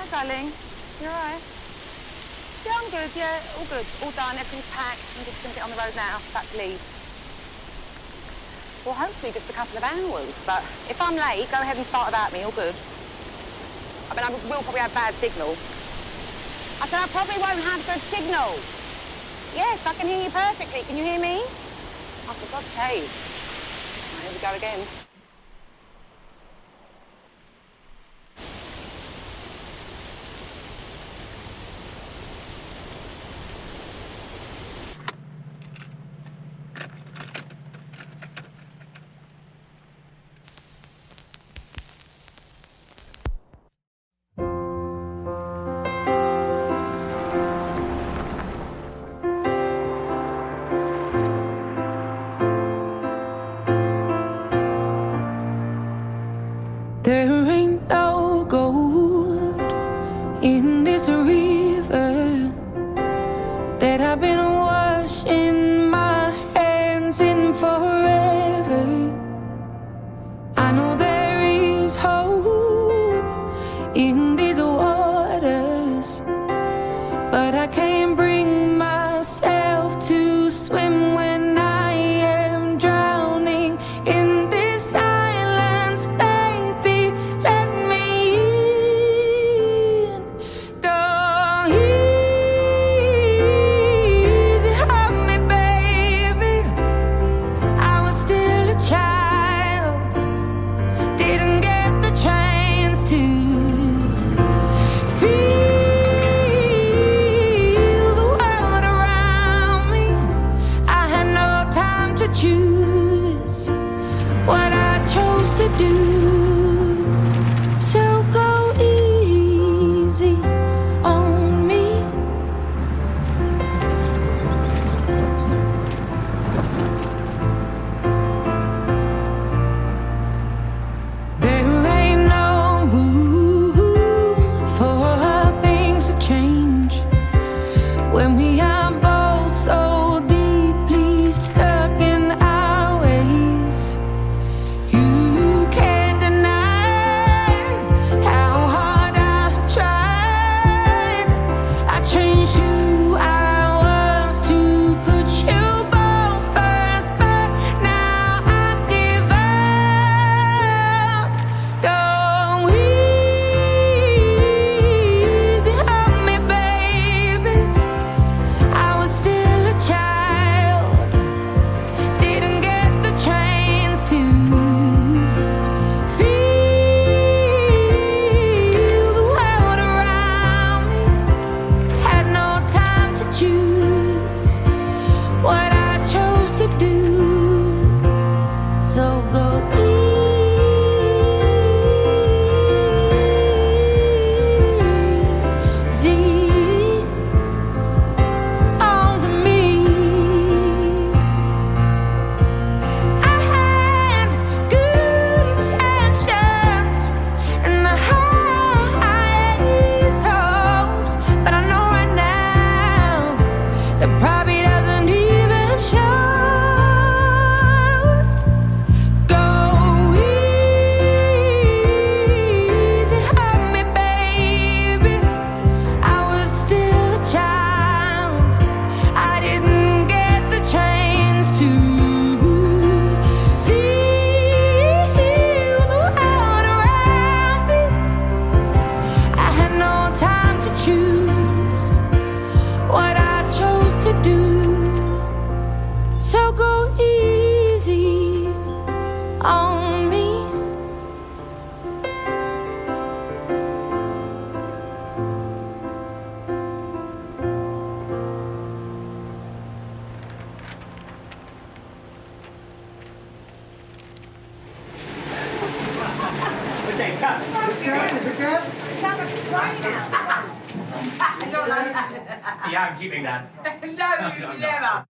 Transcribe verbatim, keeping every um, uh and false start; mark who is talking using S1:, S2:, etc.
S1: Hi, darling. You all right? Yeah, I'm good, yeah. All good. All done. Everything's packed. I'm just going to get on the road now. About to leave. Well, hopefully just a couple of hours. But if I'm late, go ahead and start without me. All good. I mean, I will probably have bad signal. I said I probably won't have good signal. Yes, I can hear you perfectly. Can you hear me? Oh, for God's sake. Oh, here we go again.
S2: There ain't no gold in this river that I've been washing my hands in forever. I know there is hope in these waters, but I can't bring myself to swim when I am drowning in this silence. Baby, let me in. Go easy on me, baby. I was still a child, didn't get the chance to feel the world around me. I had no time to choose what I chose to do. So go easy on me. There ain't no room for things to change when we are both so deeply stuck in our ways. You can't deny how hard I've tried. I changed who I was to put you both first, but now I give up. Go easy on me, baby. I was still a child, didn't get the chance to feel the world around me. Had no time to choose what I chose to do. So go easy on me. I had good intentions and the highest hopes, but I know right now that probably doesn't even show. Go easy on me, baby. I was still a child, I didn't get the chance to feel the world around me. I had no time to choose what I chose to do. So go easy on me.
S3: Okay, cut. Is it good? Is it good?
S4: Sounds like it's right now. I don't like that.
S3: Yeah, I'm keeping that.
S4: No, you never.